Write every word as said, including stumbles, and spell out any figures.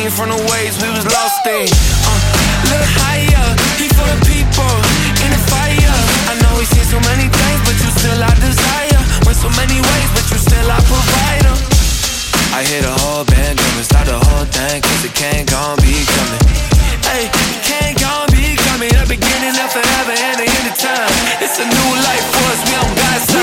came from the ways we was lost in. Uh, look higher, he for the people in the fire. I know we seen so many things, but you still our desire. Went so many ways, but you still our provider. I hit a whole band drum and start the whole thing, cause it can't gon' be coming. Hey, it can't gon' be coming. The beginning of forever and the end of time. It's a new life for us, we on God's side.